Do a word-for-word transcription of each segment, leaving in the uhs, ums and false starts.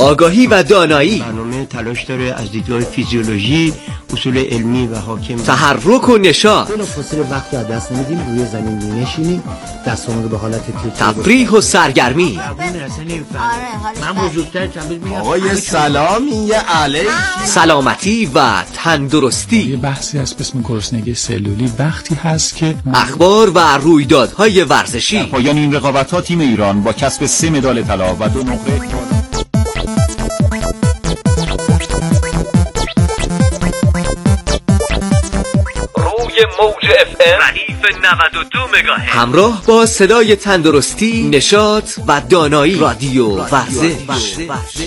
آگاهی و دانایی. برنامه تلاش داره از دیدگاه فیزیولوژی، اصول علمی و حاکم، تحرک و نشاط. بلافاصله وقتی از دست نمیدیم روی زمین می‌نشینیم، دستمون رو به حالت تکیه، تفریح و سرگرمی. من بزرگتر تبریک میگم. آقای سلامی علیک. سلامتی و تندرستی. یه بحثی هست به اسم گرسنگی سلولی. وقتی هست که اخبار و رویدادهای ورزشی. پایان این رقابت‌ها تیم ایران با کسب سه مدال طلا و دو نقره روی موج اف ام ردیف نود و دو مگاهرتز همراه با صدای تندرستی، نشاط و دانایی. رادیو ورزش.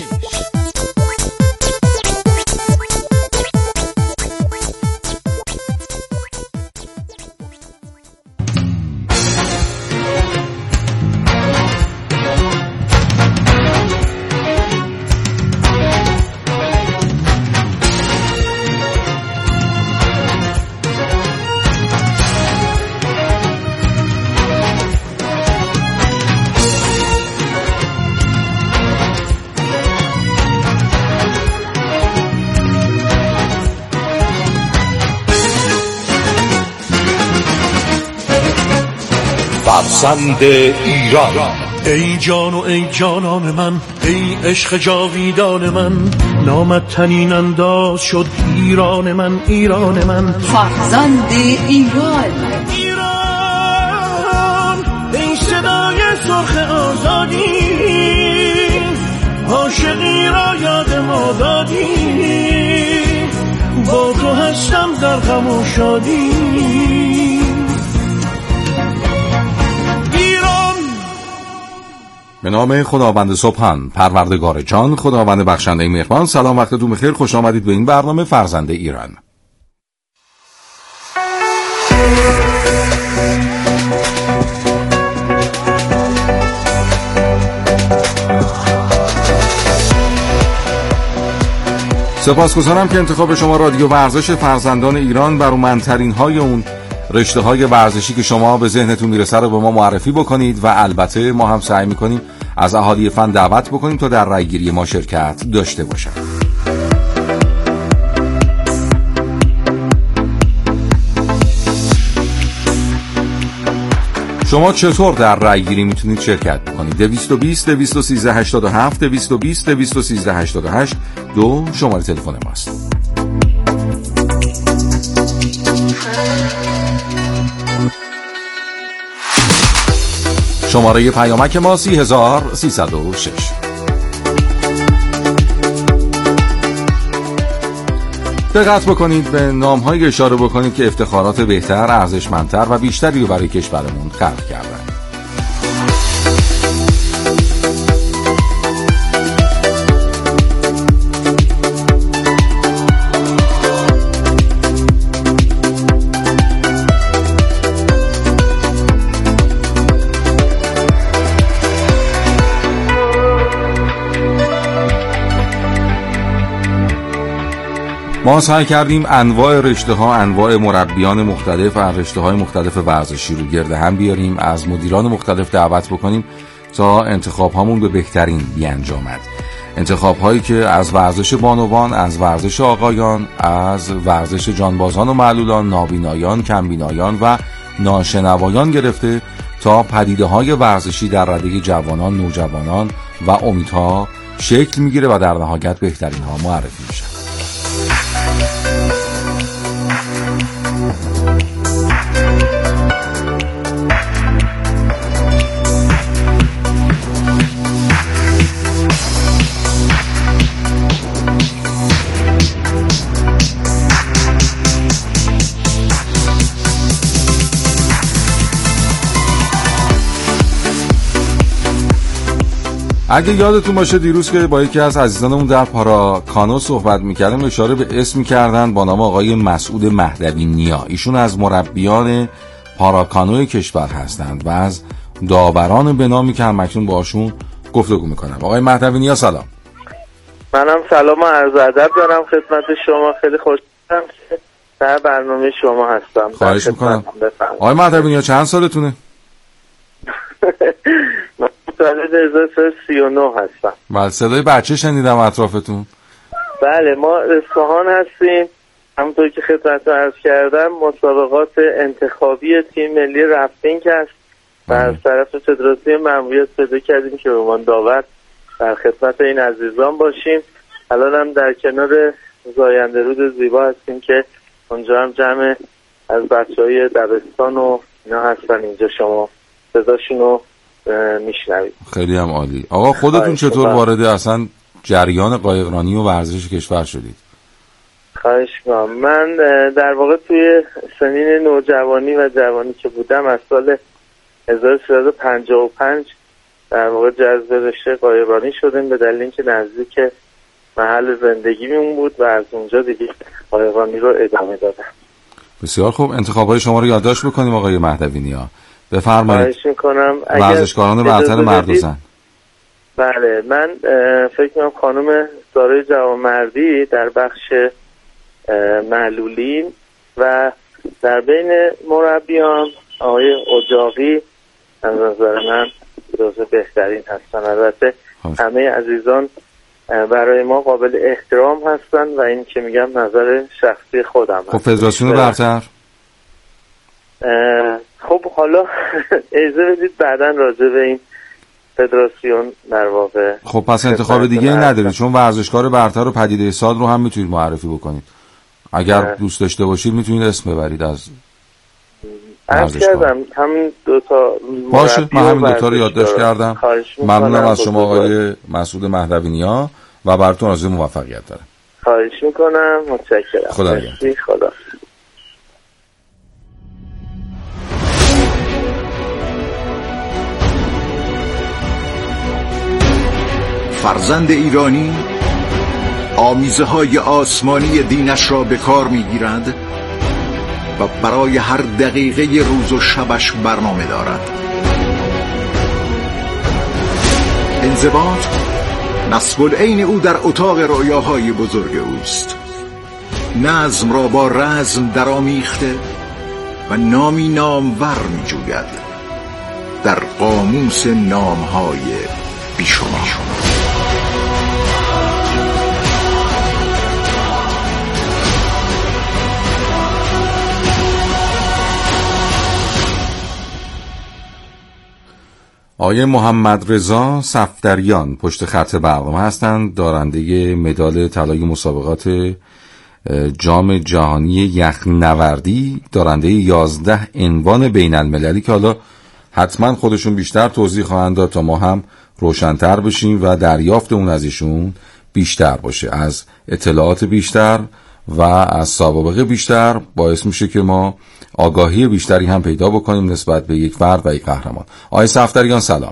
فرزند ایران. ای جان و ای جانان من، ای عشق جاویدان من، نامت تنین انداز شد ایران من، ایران من. فرزند ایران. ایران ای صدای سرخ آزادی، عاشقی را یاد ما دادی، با تو هستم در غم و شادی. به نام خداوند سبحان، پروردگار جان، خداوند بخشنده مهربان. سلام، وقتتون بخیر، خوش آمدید به این برنامه فرزند ایران. سپاسگزارم که انتخاب شما رادیو ورزش فرزندان ایران برومندترین های اون رشته های ورزشی که شما به ذهنتون میرسه رو به ما معرفی بکنید و البته ما هم سعی میکنیم از اهالی فن دعوت بکنیم تا در رأی‌گیری ما شرکت داشته باشن. شما چطور در رأی‌گیری میتونید شرکت بکنید؟ دویست و بیست دویست و سیزده هشتاد و هفت دویست و بیست دویست و سیزده هشتاد و هشت دو شماره تلفن ماست. شماره پیامک ما سی هزار سیصد و شش. دقت بکنید به نام‌های اشاره بکنید که افتخارات بهتر، ارزشمندتر و بیشتری رو برای کشورمون خلق کردن. ما سعی کردیم انواع رشته ها، انواع مربیان مختلف و رشته های مختلف ورزشی رو گرد هم بیاریم، از مدیران مختلف دعوت بکنیم تا انتخاب هامون به بهترین بیانجامد. انتخاب هایی که از ورزش بانوان، از ورزش آقایان، از ورزش جانبازان و معلولان، نابینایان، کمبینایان و ناشنوایان گرفته تا پدیده های ورزشی در رده جوانان، نوجوانان و امیدها شکل میگیره و در نهایت بهترین ها معرفی میشه. اگه یادتون باشه دیروز که با یکی از عزیزانمون در پاراکانو صحبت میکردیم اشاره به اسمی کردن با نام آقای مسعود مهدوی نیا. ایشون از مربیان پاراکانو کشور هستند و از داوران به نامی که هم اکنون باشون گفتگو میکنم. آقای مهدوی نیا سلام. منم سلام و عرض ادب دارم خدمت شما. خیلی خوشحالم که در برنامه شما هستم. خواهش میکنم. آقای مهدوی نیا چند سالتونه؟ متولد هزار و سیصد و سی و نه هستم. بله صدای بچه شنیدم اطرافتون. بله ما اصفهان هستیم. همونطور که خدمتتون عرض کردم مسابقات انتخابی تیم ملی رفتینگ هست و از طرف فدراسیون مأموریت پیدا کردیم که به عنوان داور در خدمت این عزیزان باشیم. الان هم در کنار زاینده رود زیبا هستیم که اونجا هم جمع از بچهای دبستان و اینا هستن. اینجا شما صداشون رو میشنوید. خیلی هم عالی. آقا خودتون چطور وارد اصلا جریان قایقرانی و ورزش کشور شدید؟ خواهش می‌کنم. من در واقع توی سنین نوجوانی و جوانی که بودم از سال هزار و سیصد و پنجاه و پنج در واقع جذب رشته قایقرانی شدیم به دلیل اینکه نزدیک محل زندگیمون بود و از اونجا دیگه قایقرانی رو ادامه دادم. بسیار خوب. انتخابات شما رو یادداشت بکنیم آقای مهدوی‌نیا. بفرمایید. خواهش می‌کنم. ورزشکاران برتر مرد و زن. بله من فکر می‌کنم خانم سارای جوانمردی در بخش معلولین و در بین مربیان آقای اجاقی از نظر من جزو بهترین هستن. البته همه عزیزان برای ما قابل احترام هستن و این که میگم نظر شخصی خودم هست. خب فدراسیون برتر خب حالا اجازه بدید بعداً راجع به این فدراسیون در واقع. خب پس انتخاب دیگه ندارید چون ورزشکار برتر و پدیده سال رو هم میتونید معرفی بکنید. اگر نه. دوست داشته باشید میتونید اسم ببرید از عرض کردم همین دوتا باشه. من همین دوتا رو یادداشت کردم. ممنونم از شما آقای مسعود مهدوی‌نیا و براتون آرزوی موفقیت دارم. خواهش میکنم. متشکرم. خدا نگهدار. خدا. فرزند ایرانی آمیزه های آسمانی دینش را به کار می گیرد و برای هر دقیقه روز و شبش برنامه دارد. انضباط نصب العین او در اتاق رؤیاهای بزرگ اوست. نظم را با رزم درآمیخته و نامی نامور می جوید در قاموس نامهای بیشمار. آقای محمد رضا صفدریان پشت خط برنامه هستند، دارنده مدال طلای مسابقات جام جهانی یخنوردی، دارنده یازده عنوان بین المللی که حالا حتما خودشون بیشتر توضیح خواهند داد تا ما هم روشن‌تر بشیم و دریافت اون از ایشون بیشتر باشه. از اطلاعات بیشتر و از سابقه بیشتر باعث میشه که ما آگاهی بیشتری هم پیدا بکنیم نسبت به یک فرد و یک قهرمان. آقای صفدریان سلام.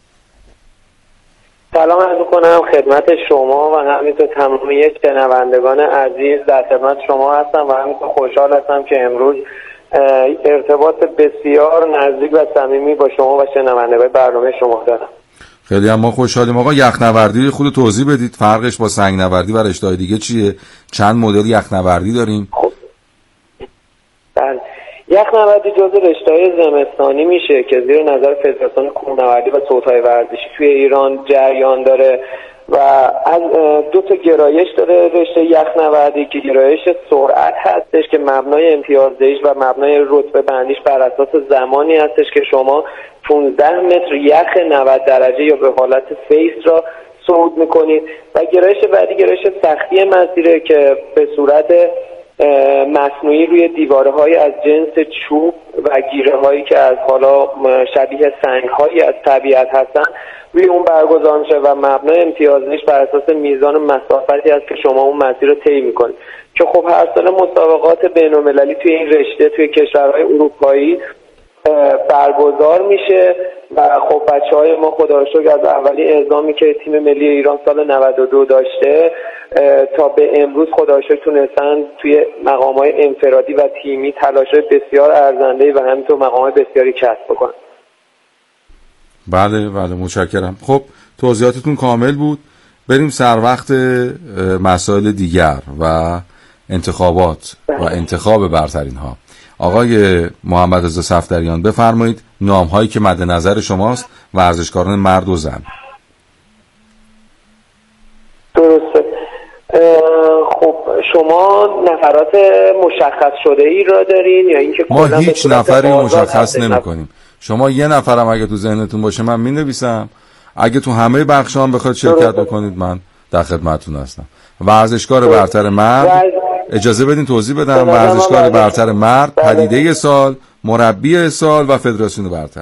سلام عرض می‌کنم خدمت شما و همینطور تمامی شنوندگان عزیز. در خدمت شما هستم و همینطور خوشحال هستم که امروز ارتباط بسیار نزدیک و صمیمی با شما و شنوندگان برنامه شما دارم. خیلی هم ما خوشحالیم. آقا یخنوردی خود توضیح بدید، فرقش با سنگنوردی و رشته‌های دیگه چیه؟ چند مدل یخنوردی داریم؟ خب بله، یخنوردی جزو رشته‌های زمستانی میشه که زیر نظر فدراسیون کوهنوردی و صعودهای ورزشی توی ایران جریان داره و از دو تا گرایش داره رشته یخنوردی که گرایش سرعت هستش که مبنای امتیازدهیش و مبنای رتبه بندیش بر اساس زمانی هستش که شما پانزده متر یخ نود درجه یا به حالت فیس را صعود میکنید و گرایش بعدی گرایش سختی مسیره که به صورت مصنوعی روی دیواره های از جنس چوب و گیره هایی که از حالا شبیه سنگ هایی از طبیعت هستن روی اون برگزار میشه و مبنای امتیازش بر اساس میزان مسافتی است که شما اون مسیر رو طی میکنید که خب هر سال مسابقات بین‌المللی توی این رشته توی کشورهای اروپایی برگزار میشه و خب بچهای ما خدا رو شکر از اولی اعزامی که تیم ملی ایران سال نود و دو داشته تا به امروز خدا رو شکر تونستن توی مقام‌های انفرادی و تیمی تلاش‌های بسیار ارزنده و همینطور مقام‌های بسیاری کسب بکنن. بله بله متشکرم. خب توضیحاتتون کامل بود. بریم سر وقت مسائل دیگر و انتخابات و انتخاب برترین ها. آقای محمد رضا صفدریان بفرمایید نام هایی که مد نظر شماست، ورزشکاران مرد و زن. درسته. خب شما نفرات مشخص شده ای را دارین یا اینکه ما هیچ نفری مشخص نمی کنیم. شما یه نفرم اگه تو ذهنتون باشه من می نویسم، اگه تو همه بخشا هم بخواد شرکت بکنید من در خدمتتون هستم. ورزشکار برتر مرد، اجازه بدین توضیح بدم، ورزشکار برتر مرد، پدیده سال، مربی سال و فدراسیون برتر.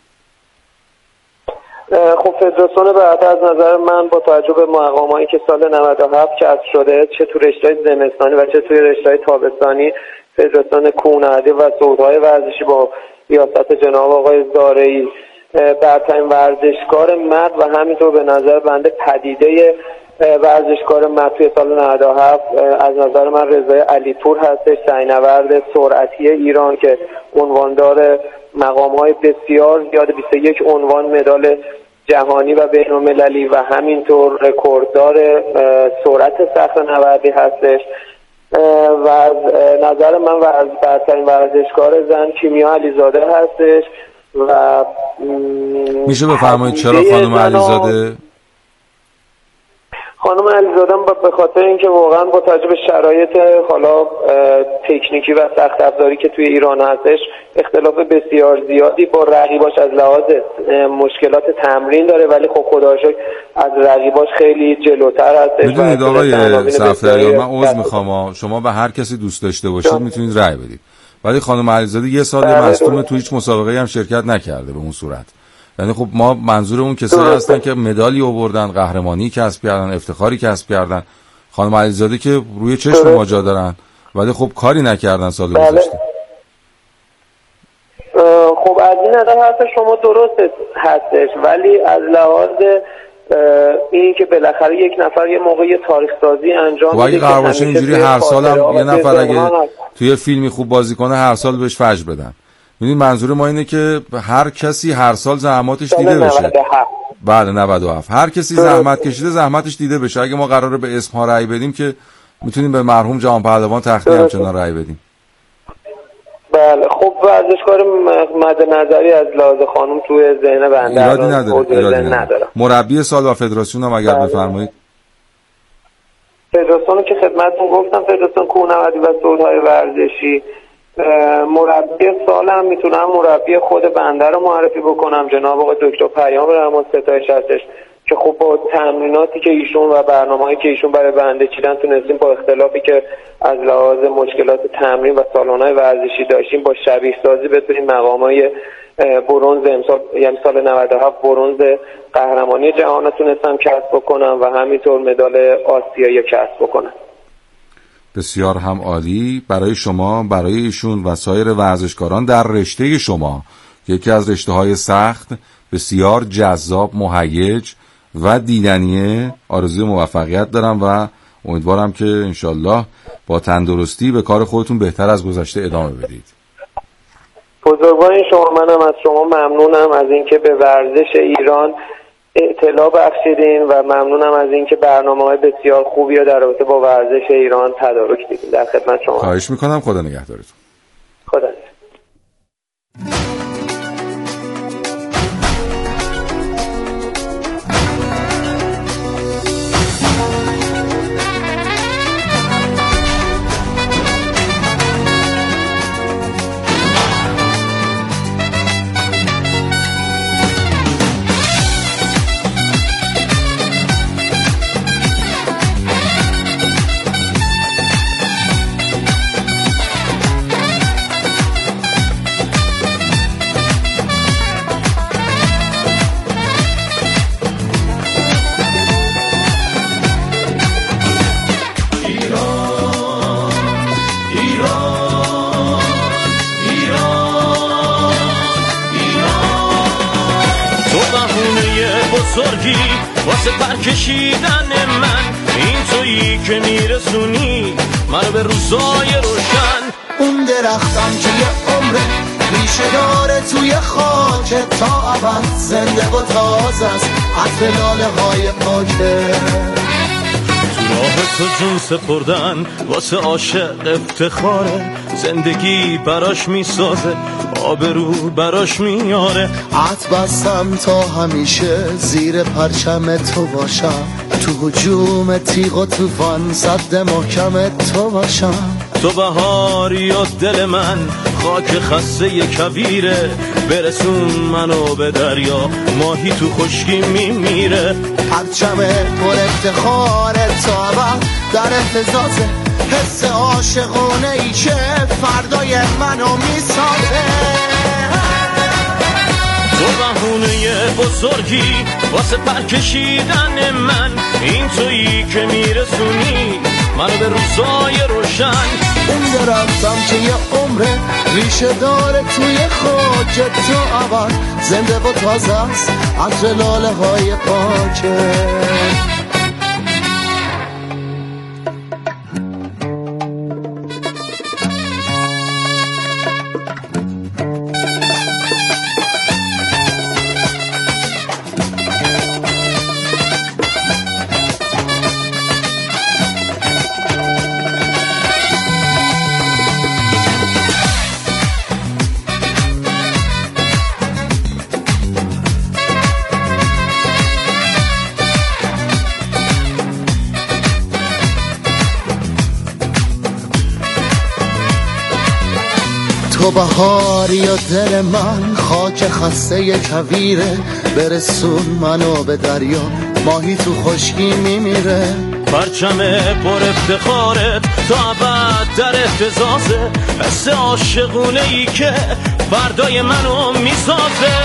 خب فدراسیون برتر از نظر من با توجه به مقامایی که سال نود و هفت کسب شده، چه تو رشته‌های زمستانی و چه توی رشته‌های تابستانی، فدراسیون کوهنوردی و صعودهای ورزشی با ریاست جناب آقای زارعی برترین ورزشکار مرد و همینطور به نظر بنده پدیده ورزشکار مرد توی سال نود و هفت از نظر من رضای علیپور هستش، سعی‌نورد سرعتی ایران که عنواندار مقام‌های بسیار زیاد، بیست و یک عنوان مدال جهانی و بین‌المللی و همینطور رکورددار سرعت صخره‌نوردی هستش. و از نظر من و از برترین ورزشکار زن کیمیا علیزاده هستش. و میشه بفرمایید چرا خانم علیزاده؟ خانم علیزاده به خاطر اینکه واقعا با توجه به شرایط حالا تکنیکی و سخت افزاری که توی ایران هستش اختلاف بسیار زیادی با رقیباش از لحاظ مشکلات تمرین داره، ولی خب خدا رو شکر از رقیباش خیلی جلوتر هستش. میدونید آقای صفدریان، من عذر میخوام، شما به هر کسی دوست داشته باشید میتونید رأی بدید، ولی خانم علیزاده یه سال مصدوم تو هیچ مسابقه هم شرکت نکرده به اون صورت. یعنی خب ما منظورمون کسایی هستن که مدالی آوردن، قهرمانی کسب کردن، افتخاری کسب کردن. خانم علیزاده که روی چشم ما جا دارن ولی خب کاری نکردن سال گذشته. خب از این نظر حرف شما درست هستش، ولی از لحاظ این که بالاخره یک نفر یه موقع یه تاریخ سازی انجام میده. و اگه قرار باشه اینجوری هر سال هم یه نفر اگه توی فیلمی خوب بازی کنه هر سال بهش فجر بدن. میدونی منظور ما اینه که هر کسی هر سال زحماتش دیده بشه. بعد نود و هفت هر کسی زحمت کشیده زحمتش دیده بشه. اگه ما قراره به اسم ها رأی بدیم که میتونیم به مرحوم جهان پهلوان تختی همچنان رأی بدیم. بله خب ورزشکار مد نظری از لحاظ خانم توی ذهن بنده ایرادی نداره. ایرادی نداره. مربی سال و فدراسیون هم اگر بفرمایید. فدراسیون که خدمتتون گفتم فدراسیون کوهنوردی و صعودهای ورزشی. مربی سال هم میتونم مربی خود بنده رو معرفی بکنم، جناب آقای دکتر پیام رحمان ستایش هستش که خب با تمریناتی که ایشون و برنامه‌ای که ایشون برای بنده چیدن تونستیم با اختلافی که از لحاظ مشکلات تمرین و سالن‌های ورزشی داشتیم با شبیه سازی بتونیم مقامای برنز امسال یعنی سال نود و هفت برنز قهرمانی جهان تونستم کسب بکنم و همینطور مدال آسیایی کسب بکنم. بسیار هم عالی. برای شما، برای ایشون و سایر ورزشکاران در رشته شما، یکی از رشته‌های سخت، بسیار جذاب، مهیج و دیدنیه، آرزوی موفقیت دارم و امیدوارم که انشالله با تندرستی به کار خودتون بهتر از گذشته ادامه بدید. بزرگوارین شما، منم از شما ممنونم از اینکه به ورزش ایران اطلاع بخشیدین و ممنونم از اینکه برنامه‌های بسیار خوبی رو در رابطه با ورزش ایران تدارک دیدین. در خدمت شما. خواهش میکنم. خدا نگهدارتون. خدا. بزرگی واسه پرکشیدن من، این تویی که میرسونی منو به روزای روشن. اون درختم که یه عمره ریشه داره توی خاک تا ابد، زنده و تازه است عطر لاله های پاکه. تو راه تو جون سپردن واسه عاشق افتخاره، زندگی براش میسازه آبرو براش میاره. عط بستم تا همیشه زیر پرچم تو باشم، تو هجوم تیغ و توفان صد محکم تو باشم. تو بهاری و دل من خاک خسته کویره، برسون منو به دریا ماهی تو خشکی میمیره. پرچم پر افتخار تا در اهتزازه، حس عاشقونه ای که فردای منو میسازه. تو بهونه بزرگی واسه پرکشیدن من، این تویی که میرسونی منو به روزای روشن. اون درختم که یه عمره ریشه داره توی خاک تو عبر، زنده و تازه است عطر لاله های پاکه. تو بهاری و دل من خاک خسته کویره، برسون منو به دریا ماهی تو خشکی میمیره. پرچم پر افتخارت تا ابد در اهتزازه، حس عاشقونه ای که فردای منو میسازه.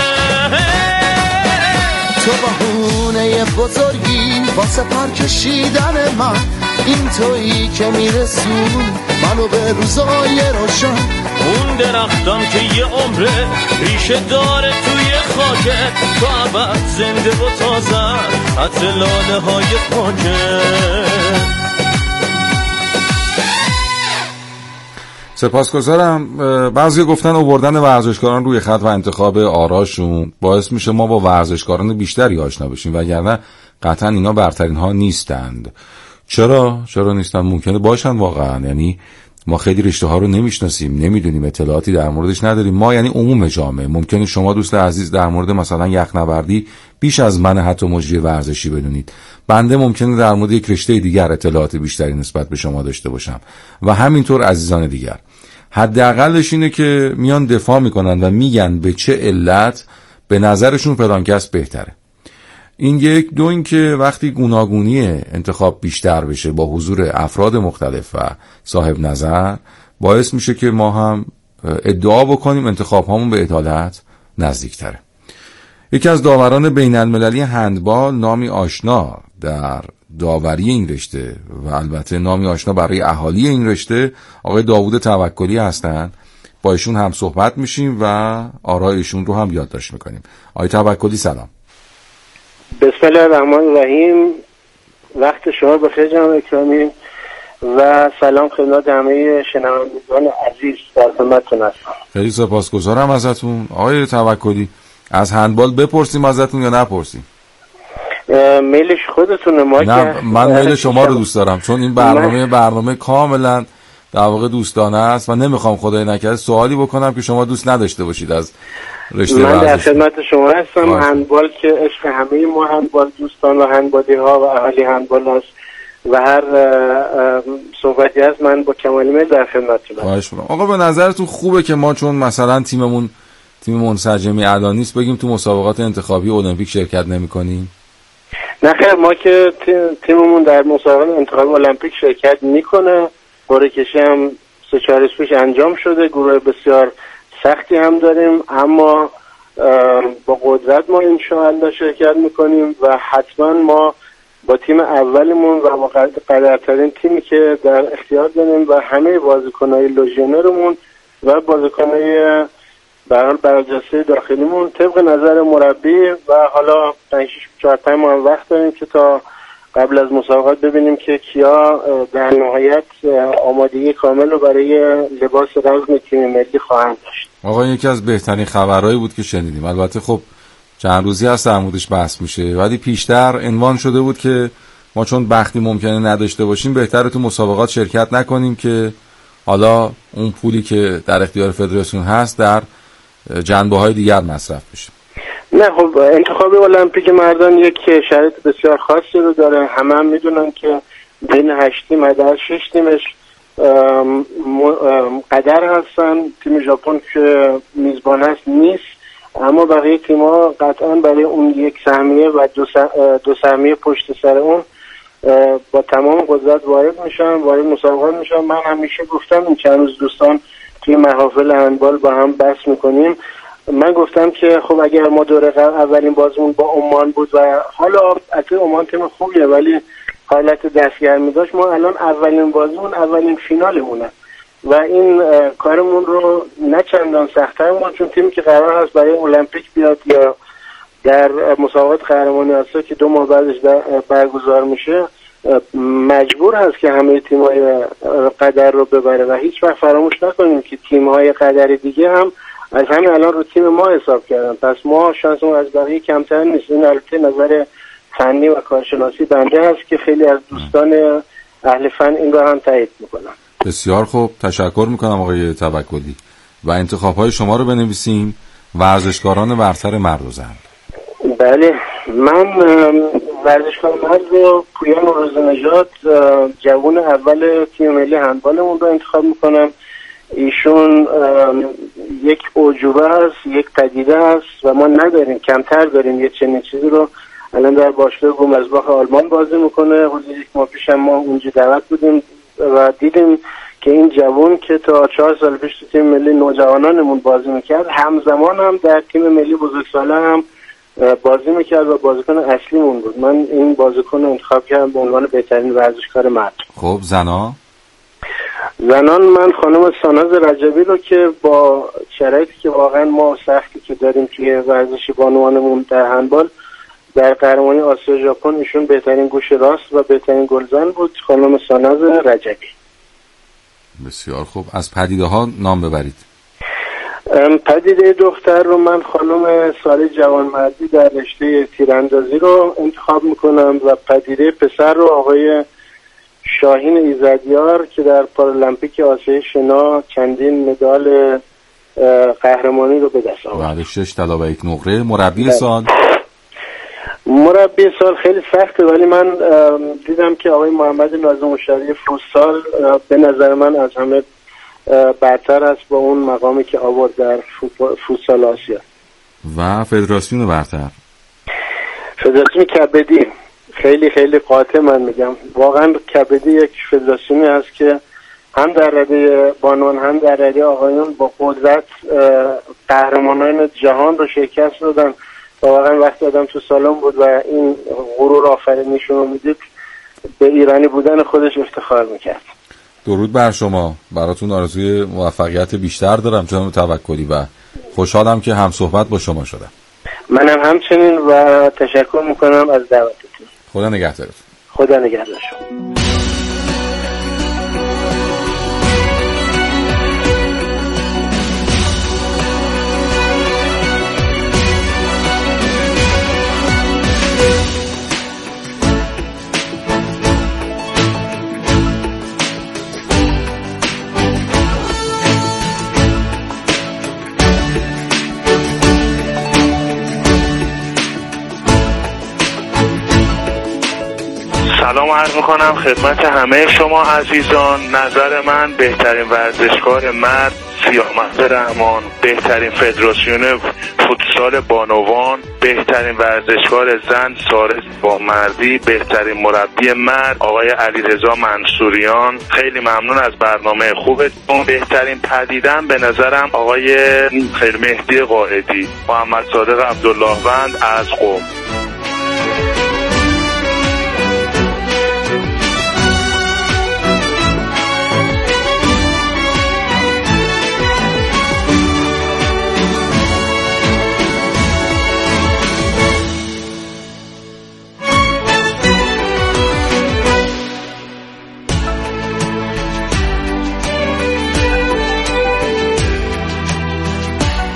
تو بهونه بزرگی واسه پر کشیدن من، این تویی که میرسون منو به روزای روشن. اون درختم که یه عمره ریشه داره توی خاکت، تو ابد زنده و تازه عطر لاله های پاکت. سپاسگزارم. بعضی گفتن آوردن ورزشکاران روی خط و انتخاب آراشون باعث میشه ما با ورزشکاران بیشتری آشنا بشیم، وگرنه قطعا اینا برترین ها نیستند. چرا؟ چرا نیستن؟ ممکنه باشن واقعا. یعنی ما خیلی رشته ها رو نمیشناسیم، نمیدونیم، اطلاعاتی در موردش نداریم. ما یعنی عموم جامعه. ممکنه شما دوست عزیز در مورد مثلا یخنوردی بیش از من حتی مجری ورزشی بدونید. بنده ممکنه در مورد یک رشته دیگر اطلاعات بیشتری نسبت به شما داشته باشم و همینطور عزیزان دیگر. حداقلش اینه که میان دفاع میکنن و میگن به چه علت به نظرشون فلان کس بهتره. این یک. دو این که وقتی گوناگونی انتخاب بیشتر بشه با حضور افراد مختلف و صاحب نظر، باعث میشه که ما هم ادعا بکنیم انتخاب هامون به عدالت نزدیک تره. یکی از داوران بین المللی هندبال، نامی آشنا در داوری این رشته و البته نامی آشنا برای اهالی این رشته، آقای داوود توکلی هستند. با ایشون هم صحبت میشیم و آرایشون رو هم یادداشت میکنیم. آقای توکلی سلام. بسم الله الرحمن الرحیم. وقت شما بخیر جناب اکرامی و سلام خدمت همه شنوندگان عزیز در خدمتتون هستم. خیلی سپاسگزارم ازتون. آقای توکلی، از هندبال بپرسیم ازتون یا نپرسیم؟ میلش خودتونه. ما نه، من میل شما رو دوست دارم، چون این برنامه برنامه کاملا در واقع دوستانه است و نمیخوام خدای نکرده سوالی بکنم که شما دوست نداشته باشید از رشته من ورزشی. در خدمت شما هستم. هندبال که عشق همه ما هندبال دوستان و هندبالی ها و اهالی هندبال هست و هر صحبتی هست من با کمال میل در خدمتتون هستم. آقا به نظرتون خوبه که ما چون مثلا تیممون تیم منسجمی اعلی نیست بگیم تو مسابقات انتخابی المپیک شرکت نمی‌کنیم؟ نه خیر، ما که تیممون در مسابقات انتخابی المپیک شرکت میکنه. قرعه کشی هم سه چهار روز پیش انجام شده. گروه بسیار سختی هم داریم، اما با قدرت ما انشاءالله شرکت میکنیم و حتما ما با تیم اولمون و با قدرترین تیمی که در اختیار داریم و همه بازیکنهای لژیونرمون و بازیکنهای به حال برجسته داخلیمون طبق نظر مربی و حالا پنج شش چهار پنج ماه وقت داریم که تا قبل از مسابقات ببینیم که کیا در نهایت آمادگی کامل رو برای لباس رزم تیم ملی خواهند داشت. آقا یکی از بهترین خبرهایی بود که شنیدیم. البته خب چند روزی هست در موردش بحث میشه، ولی پیشتر عنوان شده بود که ما چون بختی ممکنه نداشته باشیم بهتره تو مسابقات شرکت نکنیم که حالا اون پولی که در اختیار فدراسیون هست در جنبه‌های دیگر مصرف بشه. نه خب انتخاب المپیک مردان یک شرایط بسیار خاصی رو داره. همه هم میدونن که بین هشت تیم حداقل شش تیمش قدر هستن. تیم ژاپن که میزبان هست نیست، اما بقیه تیم‌ها قطعا برای اون یک سهمیه و دو, دو سهمیه پشت سر اون با تمام قدرت وارد میشن، وارد مسابقات میشن. من همیشه گفتم این چند روز دوستان توی محافل هندبال با هم بحث میکنیم، من گفتم که خب اگر ما دوره قبل اولین بازمون با عمان بود و حالا البته عمان تیم خوبیه ولی حالت دستگرمی داشت، ما الان اولین بازمون اولین فینالمونه و این کارمون رو نه چندان سخت‌تر ما، چون تیمی که قرار هست برای المپیک بیاد یا در مسابقات قهرمانی آسیا که دو ماه بعدش برگزار میشه مجبور هست که همه تیم‌های قدر رو ببره و هیچ وقت فراموش نکنیم که تیم‌های قدر دیگه هم از همین الان رو تیم ما حساب کردن، پس ما شانسمون از بقیه کمتر نیست. این البته نظر فنی و کارشناسی بنده هست که خیلی از دوستان اهل فن این رو هم تایید میکنن. بسیار خوب، تشکر میکنم آقای توکلی و انتخاب‌های شما رو بنویسیم ورزشکاران برتر مرد و زن. بله، من ورزشکار مرد رو پویان روزنژاد جوان اول تیم ملی هندبالمون رو انتخاب میکنم. ایشون یک اعجوبه است، یک پدیده است و ما نداریم، کمتر داریم یه چنین چیزی رو. الان در باشگاه گومزباخ آلمان بازی میکنه. حدود یک ماه پیش هم ما اونجا دعوت بودیم و دیدیم که این جوان که تا چهار سال پیش تو تیم ملی نوجوانانمون بازی میکرد همزمان هم در تیم ملی بزرگسالان هم بازی میکرد و بازیکن اصلیمون بود. من این بازیکن رو انتخاب کردم به عنوان بهترین ورزشکار مرد. خب زنا؟ زنان من خانم ساناز رجبی رو که با شرایطی که واقعا ما سختی که داریم توی ورزش بانوانمون در هندبال در قهرمانی آسیا ژاپن ایشون بهترین گوش راست و بهترین گلزن بود، خانم ساناز رجبی. بسیار خوب، از پدیده ها نام ببرید. پدیده دختر رو من خانم ساله جوانمردی در رشته تیراندازی رو انتخاب میکنم و پدیده پسر رو آقای شاهین ایزدیار که در پارالمپیک آسیای شنا چندین مدال قهرمانی رو به دست آورد. بعد شش طلا و یک نقره. مربی سال؟ مربی سال خیلی سخته ولی من دیدم که آقای محمد ناظم مشتری فوتسال به نظر من از همه برتر است با اون مقامی که آورد در فوتسال آسیا. و فدراسیون برتر؟ فدراسیون کبدی خیلی خیلی قاطع من میگم، واقعا کبدی یک فدراسیونی هست که هم در رده بانوان هم در رده آقایون با قدرت قهرمانان جهان رو شکست دادن و واقعا وقتی آدم تو سالن بود و این غرور آفرینیشون رو میدید به ایرانی بودن خودش افتخار میکرد. درود بر شما، براتون آرزوی موفقیت بیشتر دارم جناب توکلی و خوشحالم که هم صحبت با شما شدم. منم همچنین و تشکر میکنم از دعوتتون. خدا نگهدارتون. خدا نگهدار شما. سلام عرض میکنم خدمت همه شما عزیزان. نظر من بهترین ورزشکار مرد سیامرد رحمان، بهترین فدراسیون فوتسال بانوان، بهترین ورزشکار زن سارز با مردی، بهترین مربی مرد آقای علیرضا منصوریان. خیلی ممنون از برنامه خوبتون. بهترین پدیدن به نظرم آقای خیرمهدی قائدی، محمد صادق عبداللهوند از قم.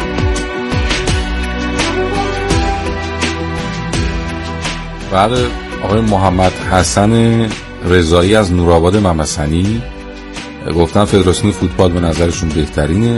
بعد آقای محمد حسن رضایی از نورآباد ممسنی گفتن فدراسیون فوتبال به نظرشون بهترینه.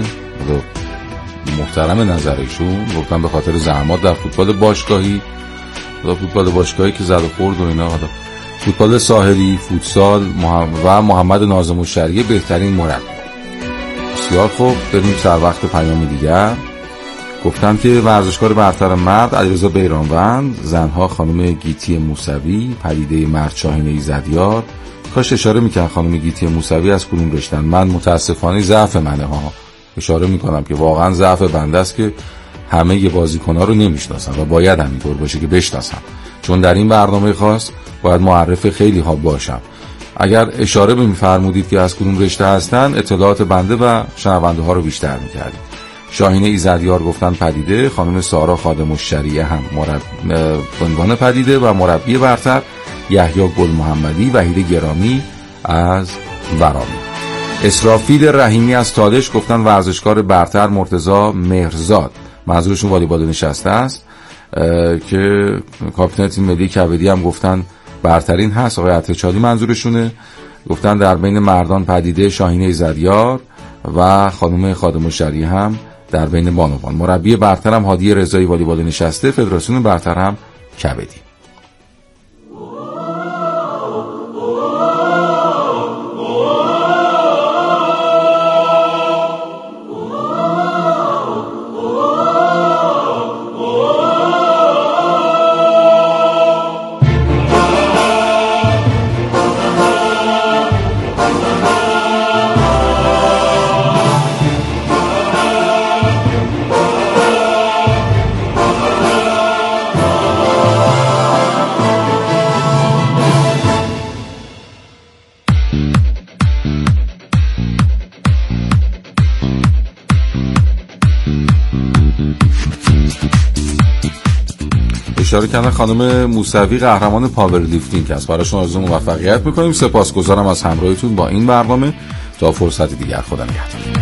محترم نظرشون. گفتن به خاطر زحمات در فوتبال باشگاهی، در فوتبال باشگاهی که زد و خورد و اینا، فوتبال ساحلی، فوتسال و محمد ناظم الشریعه بهترین مربی. بسیار خوب، بریم سر وقت پیام دیگر. گفتن که ورزشکار برتر مرد علیرضا بیرانوند، زنها خانم گیتی موسوی، پدیده مرد شاهین ایزدیار. کاش اشاره میکنن خانم گیتی موسوی از کدوم رشتن. من متاسفانه ضعف منه ها، اشاره میکنم که واقعا ضعف بنده است که همه ی بازیکن‌ها رو نمیشناسم و باید همینطور باشه که بشناسم، چون در این برنامه خاص باید معرف خیلی ها باشم. اگر اشاره به می‌فرمودید که از کدوم رشته هستن، اطلاعات بنده و شنونده ها رو بیشتر می‌کردید. شاهین ایزدیار گفتن پدیده، خانم سارا خادم الشریعه هم مربی عنوان پدیده و مربی برتر یحیی گل محمدی، وحید گرامی از ورامین. اسرافیل رحیمی از تالش گفتن ورزشکار برتر مرتضی مهرزاد، منظورشون والیبال نشسته است که کاپیتان تیم ملی کبدی هم گفتن برترین هست. آقای عطرچالی منظورشونه. گفتن در بین مردان پدیده شاهین ایزدیار و خانم خادم الشریعه هم در بین بانوان. مربی برتر هم هادی رضایی والیبال نشسته، فدراسیون برتر هم کبدی. اشاره کردن خانم موسوی قهرمان پاور لیفتینگ است. براشون آرزو موفقیت میکنیم. سپاسگزارم از همراهیتون با این برنامه. تا فرصت دیگر، خدا نگهدار.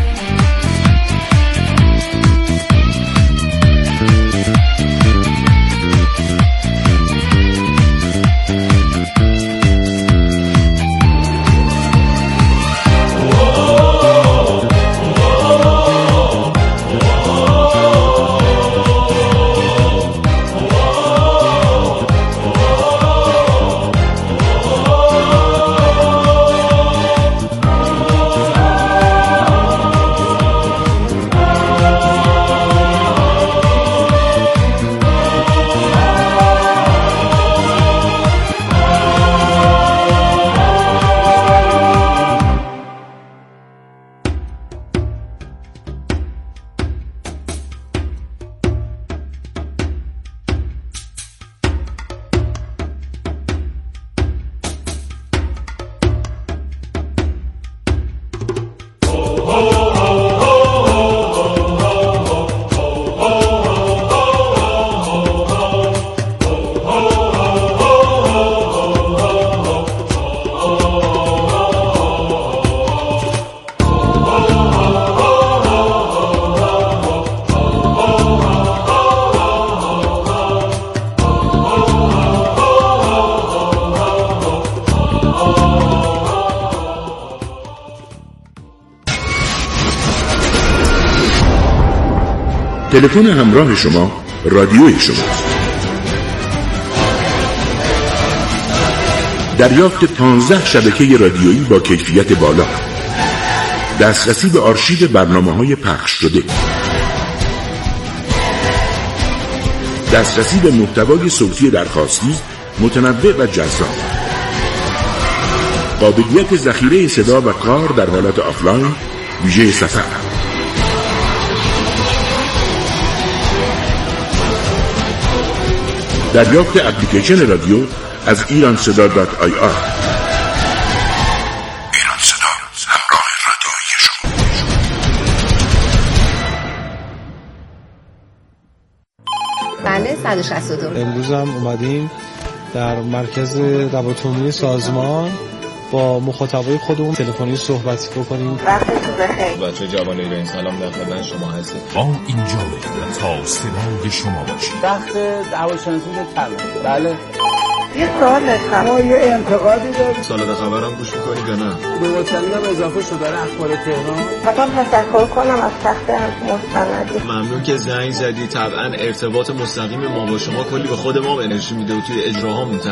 تلفن همراه شما رادیوی شماست. دریافت پانزده شبکه رادیویی با کیفیت بالا، دسترسی به آرشیو برنامه‌های پخش شده، دسترسی به محتوای صوتی درخواستی متنوع و جذاب، قابلیت ذخیره صدا و کار در حالت آفلاین ویژه سفر، دریافت اپلیکیشن رادیو از ایران صدا دات آی آر. ایران صدا، همراه رادیویی شما. بله صد و شصت و دو. امروز هم اومدیم در مرکز روابط سازمان با مخاطبای خودمون تلفنی صحبت بکنیم. وقتتون بخیر. بچه جوان ایران سلام، در خدمت شما هستیم. ما اینجا تا صدای شما باشیم. وقت هواشناسی تله. بله. یه سوال داشتم. ما یه انتقادی داریم. سالاد خبرم گوش میکنی یا نه؟ به واتساپ هم اضافه شده برای اخبار تهران. حتما تشکر کنم از تخت مستندی. ممنون که زنگ زدی. طبعا ارتباط مستقیم ما با شما کلی به خود ما انرژی میده و توی اجراهامون